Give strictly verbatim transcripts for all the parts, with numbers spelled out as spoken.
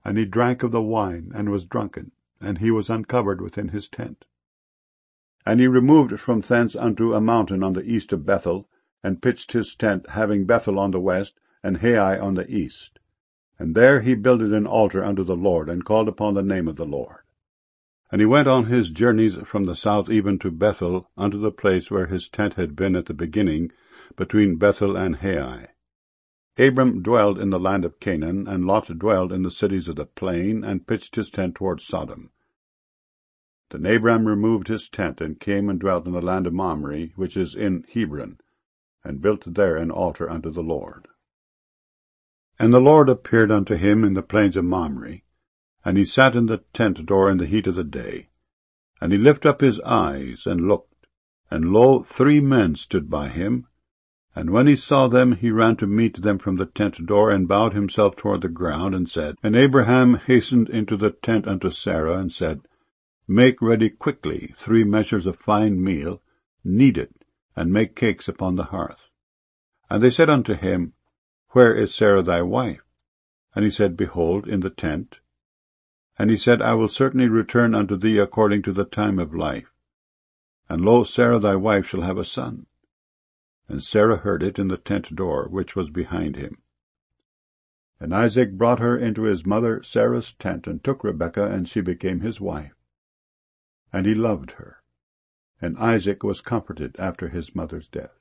And he drank of the wine, and was drunken, and he was uncovered within his tent. And he removed from thence unto a mountain on the east of Bethel, and pitched his tent, having Bethel on the west, and Hai on the east. And there he builded an altar unto the Lord, and called upon the name of the Lord. And he went on his journeys from the south even to Bethel, unto the place where his tent had been at the beginning, between Bethel and Hai. Abram dwelled in the land of Canaan, and Lot dwelled in the cities of the plain, and pitched his tent toward Sodom. Then Abram removed his tent, and came and dwelt in the land of Mamre, which is in Hebron, and built there an altar unto the Lord. And the Lord appeared unto him in the plains of Mamre, and he sat in the tent door in the heat of the day. And he lifted up his eyes, and looked, and lo, three men stood by him. And when he saw them, he ran to meet them from the tent door, and bowed himself toward the ground, and said, And Abraham hastened into the tent unto Sarah, and said, Make ready quickly three measures of fine meal, knead it, and make cakes upon the hearth. And they said unto him, Where is Sarah thy wife? And he said, Behold, in the tent. And he said, I will certainly return unto thee according to the time of life. And lo, Sarah thy wife shall have a son. And Sarah heard it in the tent door, which was behind him. And Isaac brought her into his mother Sarah's tent, and took Rebekah, and she became his wife. And he loved her. And Isaac was comforted after his mother's death.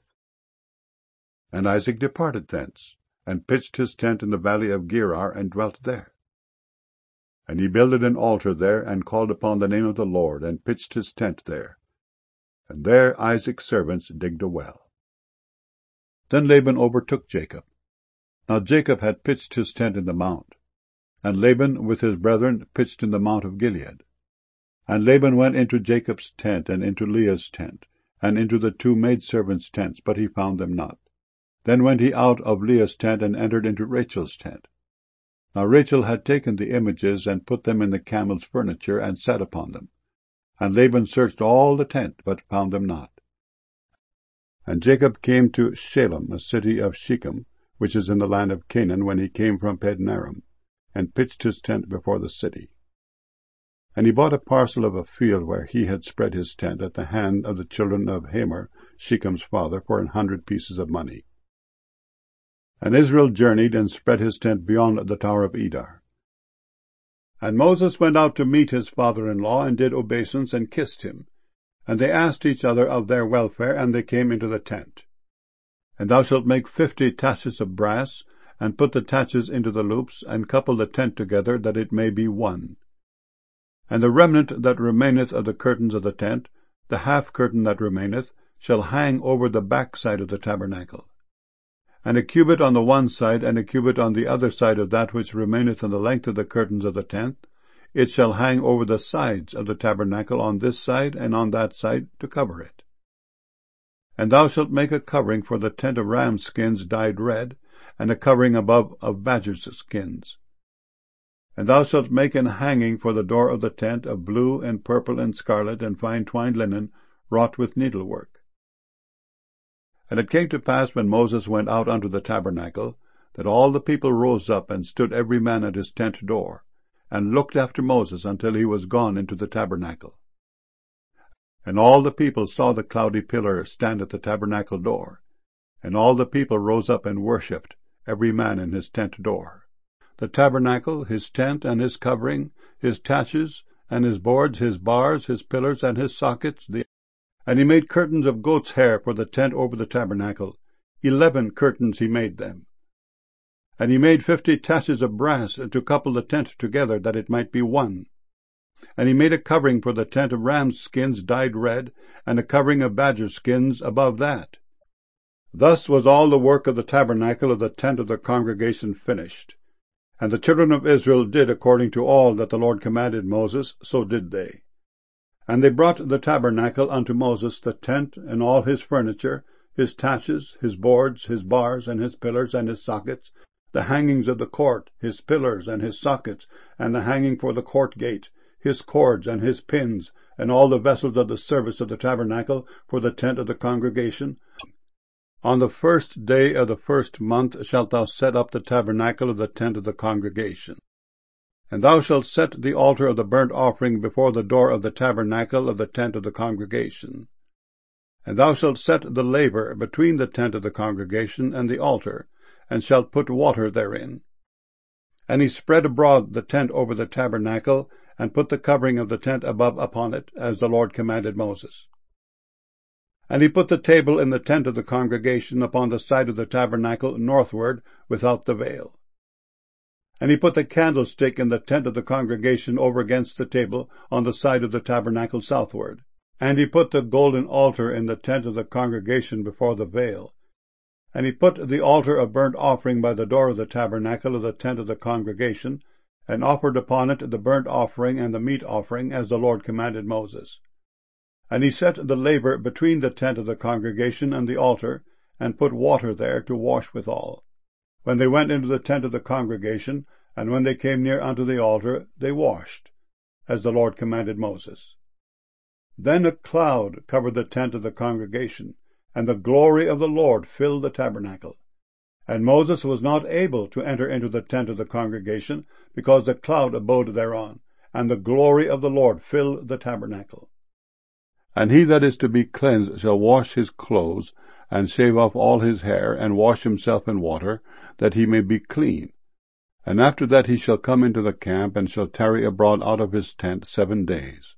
And Isaac departed thence, and pitched his tent in the valley of Gerar, and dwelt there. And he builded an altar there, and called upon the name of the Lord, and pitched his tent there. And there Isaac's servants digged a well. Then Laban overtook Jacob. Now Jacob had pitched his tent in the mount, and Laban with his brethren pitched in the mount of Gilead. And Laban went into Jacob's tent, and into Leah's tent, and into the two maidservants' tents, but he found them not. Then went he out of Leah's tent, and entered into Rachel's tent. Now Rachel had taken the images, and put them in the camel's furniture, and sat upon them. And Laban searched all the tent, but found them not. And Jacob came to Shalem, a city of Shechem, which is in the land of Canaan, when he came from Padanaram, and pitched his tent before the city. And he bought a parcel of a field where he had spread his tent at the hand of the children of Hamor, Shechem's father, for an hundred pieces of money. And Israel journeyed, and spread his tent beyond the tower of Edar. And Moses went out to meet his father-in-law, and did obeisance, and kissed him. And they asked each other of their welfare, and they came into the tent. And thou shalt make fifty taches of brass, and put the taches into the loops, and couple the tent together, that it may be one. And the remnant that remaineth of the curtains of the tent, the half curtain that remaineth, shall hang over the backside of the tabernacle. And a cubit on the one side, and a cubit on the other side of that which remaineth in the length of the curtains of the tent, it shall hang over the sides of the tabernacle on this side and on that side, to cover it. And thou shalt make a covering for the tent of ram skins dyed red, and a covering above of badgers' skins. And thou shalt make an hanging for the door of the tent of blue and purple and scarlet and fine twined linen, wrought with needlework. And it came to pass, when Moses went out unto the tabernacle, that all the people rose up, and stood every man at his tent door, and looked after Moses until he was gone into the tabernacle. And all the people saw the cloudy pillar stand at the tabernacle door. And all the people rose up and worshipped, every man in his tent door. The tabernacle, his tent, and his covering, his taches, and his boards, his bars, his pillars, and his sockets, the And he made curtains of goat's hair for the tent over the tabernacle. Eleven curtains he made them. And he made fifty taches of brass to couple the tent together, that it might be one. And he made a covering for the tent of ram's skins dyed red, and a covering of badger skins above that. Thus was all the work of the tabernacle of the tent of the congregation finished. And the children of Israel did according to all that the Lord commanded Moses, so did they. And they brought the tabernacle unto Moses, the tent, and all his furniture, his taches, his boards, his bars, and his pillars, and his sockets, the hangings of the court, his pillars, and his sockets, and the hanging for the court gate, his cords, and his pins, and all the vessels of the service of the tabernacle for the tent of the congregation. On the first day of the first month shalt thou set up the tabernacle of the tent of the congregation. And thou shalt set the altar of the burnt offering before the door of the tabernacle of the tent of the congregation. And thou shalt set the laver between the tent of the congregation and the altar, and shalt put water therein. And he spread abroad the tent over the tabernacle, and put the covering of the tent above upon it, as the Lord commanded Moses. And he put the table in the tent of the congregation upon the side of the tabernacle northward, without the veil. And he put the candlestick in the tent of the congregation over against the table, on the side of the tabernacle southward. And he put the golden altar in the tent of the congregation before the veil. And he put the altar of burnt offering by the door of the tabernacle of the tent of the congregation, and offered upon it the burnt offering and the meat offering, as the Lord commanded Moses. And he set the laver between the tent of the congregation and the altar, and put water there to wash withal. When they went into the tent of the congregation, and when they came near unto the altar, they washed, as the Lord commanded Moses. Then a cloud covered the tent of the congregation, and the glory of the Lord filled the tabernacle. And Moses was not able to enter into the tent of the congregation, because the cloud abode thereon, and the glory of the Lord filled the tabernacle. And he that is to be cleansed shall wash his clothes, and shave off all his hair, and wash himself in water, that he may be clean. And after that he shall come into the camp, and shall tarry abroad out of his tent seven days.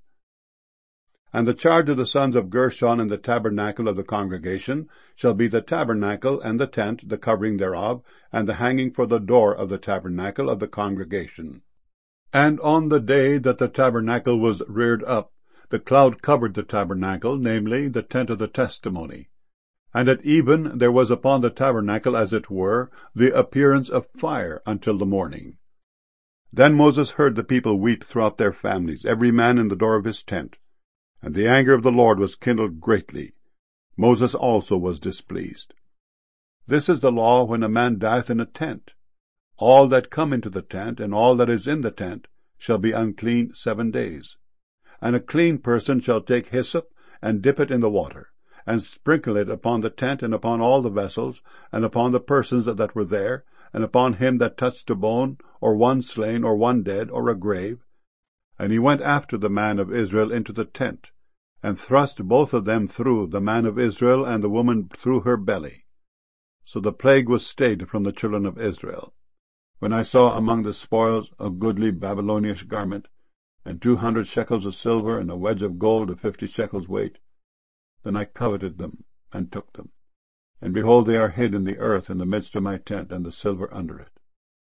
And the charge of the sons of Gershon in the tabernacle of the congregation shall be the tabernacle and the tent, the covering thereof, and the hanging for the door of the tabernacle of the congregation. And on the day that the tabernacle was reared up, the cloud covered the tabernacle, namely, the tent of the testimony. And at even there was upon the tabernacle, as it were, the appearance of fire until the morning. Then Moses heard the people weep throughout their families, every man in the door of his tent. And the anger of the Lord was kindled greatly. Moses also was displeased. This is the law when a man dieth in a tent. All that come into the tent, and all that is in the tent, shall be unclean seven days. And a clean person shall take hyssop, and dip it in the water, and sprinkle it upon the tent, and upon all the vessels, and upon the persons that were there, and upon him that touched a bone, or one slain, or one dead, or a grave. And he went after the man of Israel into the tent, and thrust both of them through, the man of Israel and the woman through her belly. So the plague was stayed from the children of Israel. When I saw among the spoils a goodly Babylonish garment, and two hundred shekels of silver, and a wedge of gold of fifty shekels weight, then I coveted them, and took them. And behold, they are hid in the earth in the midst of my tent, and the silver under it.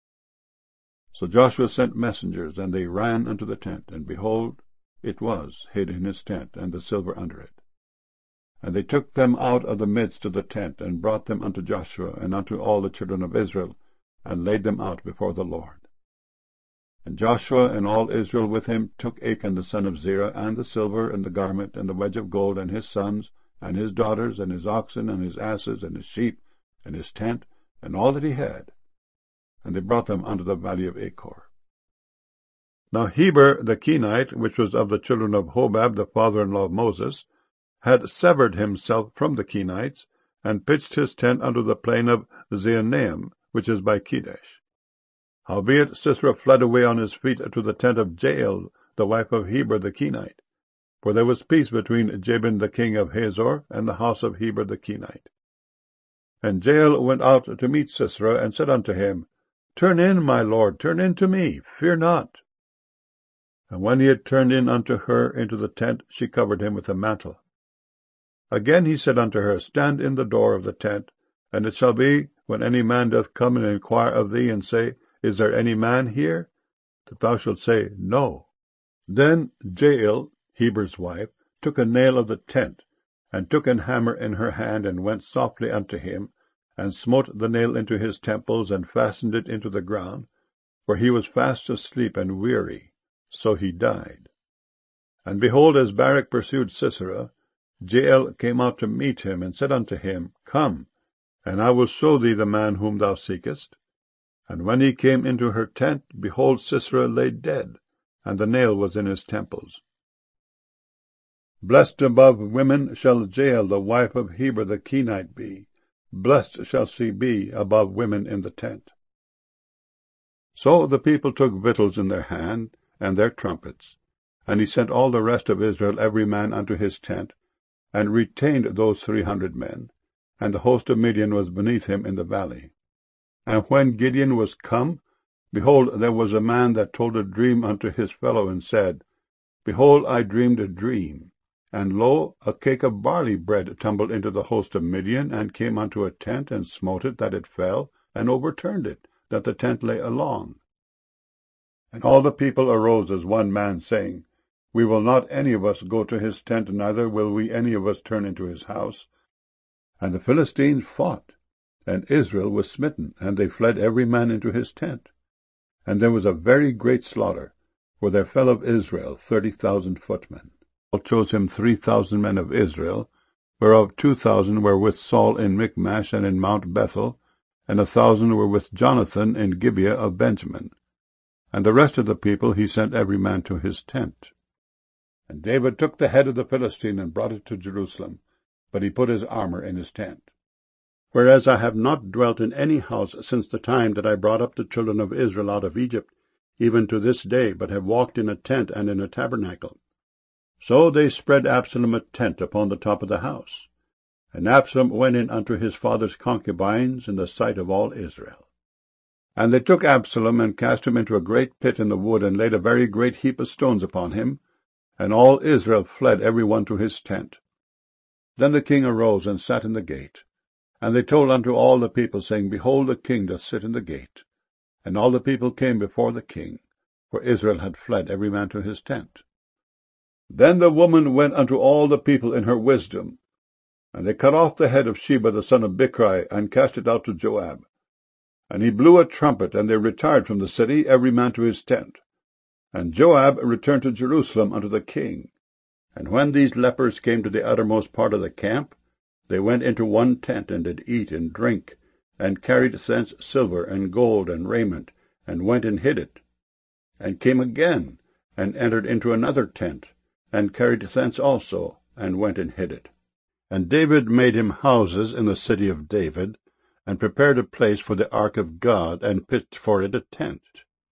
So Joshua sent messengers, and they ran unto the tent, and behold, it was hid in his tent, and the silver under it. And they took them out of the midst of the tent, and brought them unto Joshua, and unto all the children of Israel, and laid them out before the Lord. And Joshua and all Israel with him took Achan the son of Zerah, and the silver, and the garment, and the wedge of gold, and his sons, and his daughters, and his oxen, and his asses, and his sheep, and his tent, and all that he had. And they brought them unto the valley of Achor. Now Heber the Kenite, which was of the children of Hobab, the father-in-law of Moses, had severed himself from the Kenites, and pitched his tent unto the plain of Zaanaim, which is by Kedesh. Howbeit Sisera fled away on his feet to the tent of Jael, the wife of Heber the Kenite, for there was peace between Jabin the king of Hazor and the house of Heber the Kenite. And Jael went out to meet Sisera, and said unto him, Turn in, my lord, turn in to me, fear not. And when he had turned in unto her into the tent, she covered him with a mantle. Again he said unto her, Stand in the door of the tent, and it shall be, when any man doth come and inquire of thee, and say, Is there any man here? That thou shalt say, No. Then Jael, Heber's wife, took a nail of the tent, and took an hammer in her hand, and went softly unto him, and smote the nail into his temples, and fastened it into the ground, for he was fast asleep and weary. So he died. And behold, as Barak pursued Sisera, Jael came out to meet him, and said unto him, Come, and I will show thee the man whom thou seekest. And when he came into her tent, behold, Sisera lay dead, and the nail was in his temples. Blessed above women shall Jael the wife of Heber the Kenite be. Blessed shall she be above women in the tent. So the people took victuals in their hand, and their trumpets. And he sent all the rest of Israel every man unto his tent, and retained those three hundred men, and the host of Midian was beneath him in the valley. And when Gideon was come, behold, there was a man that told a dream unto his fellow, and said, Behold, I dreamed a dream, and lo, a cake of barley bread tumbled into the host of Midian, and came unto a tent, and smote it, that it fell, and overturned it, that the tent lay along. And all the people arose as one man, saying, We will not any of us go to his tent, neither will we any of us turn into his house. And the Philistines fought, and Israel was smitten, and they fled every man into his tent. And there was a very great slaughter, for there fell of Israel thirty thousand footmen. Saul chose him three thousand men of Israel, whereof two thousand were with Saul in Michmash and in Mount Bethel, and a thousand were with Jonathan in Gibeah of Benjamin. And the rest of the people he sent every man to his tent. And David took the head of the Philistine and brought it to Jerusalem, but he put his armor in his tent. Whereas I have not dwelt in any house since the time that I brought up the children of Israel out of Egypt, even to this day, but have walked in a tent and in a tabernacle. So they spread Absalom a tent upon the top of the house. And Absalom went in unto his father's concubines in the sight of all Israel. And they took Absalom, and cast him into a great pit in the wood, and laid a very great heap of stones upon him, and all Israel fled every one to his tent. Then the king arose and sat in the gate. And they told unto all the people, saying, Behold, the king doth sit in the gate. And all the people came before the king, for Israel had fled every man to his tent. Then the woman went unto all the people in her wisdom, and they cut off the head of Sheba the son of Bichri, and cast it out to Joab. And he blew a trumpet, and they retired from the city, every man to his tent. And Joab returned to Jerusalem unto the king. And when these lepers came to the uttermost part of the camp, they went into one tent, and did eat and drink, and carried thence silver and gold and raiment, and went and hid it. And came again, and entered into another tent, and carried thence also, and went and hid it. And David made him houses in the city of David, and prepared a place for the ark of God, and pitched for it a tent.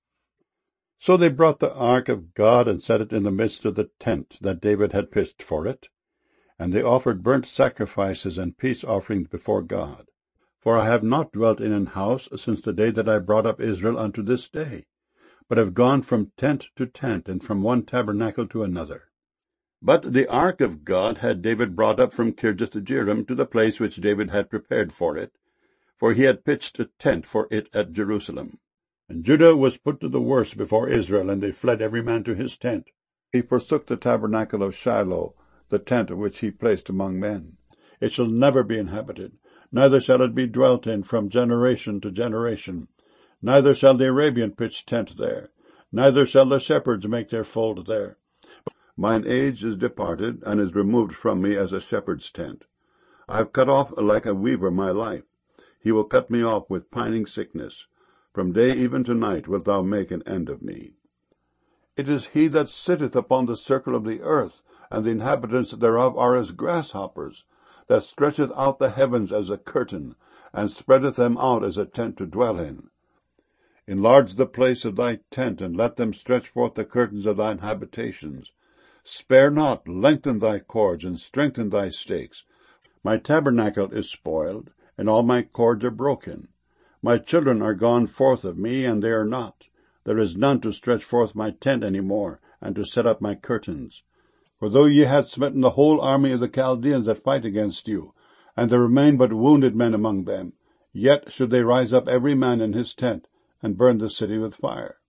So they brought the ark of God, and set it in the midst of the tent that David had pitched for it. And they offered burnt sacrifices and peace offerings before God. For I have not dwelt in an house since the day that I brought up Israel unto this day, but have gone from tent to tent, and from one tabernacle to another. But the ark of God had David brought up from Kirjath-jearim to the place which David had prepared for it, for he had pitched a tent for it at Jerusalem. And Judah was put to the worse before Israel, and they fled every man to his tent. He forsook the tabernacle of Shiloh, the tent which he placed among men. It shall never be inhabited, neither shall it be dwelt in from generation to generation. Neither shall the Arabian pitch tent there, neither shall the shepherds make their fold there. Mine age is departed, and is removed from me as a shepherd's tent. I have cut off like a weaver my life. He will cut me off with pining sickness. From day even to night wilt thou make an end of me. It is he that sitteth upon the circle of the earth, and the inhabitants thereof are as grasshoppers, that stretcheth out the heavens as a curtain, and spreadeth them out as a tent to dwell in. Enlarge the place of thy tent, and let them stretch forth the curtains of thine habitations. Spare not, lengthen thy cords, and strengthen thy stakes. My tabernacle is spoiled, and all my cords are broken. My children are gone forth of me, and they are not. There is none to stretch forth my tent any more, and to set up my curtains. For though ye had smitten the whole army of the Chaldeans that fight against you, and there remain but wounded men among them, yet should they rise up every man in his tent, and burn the city with fire.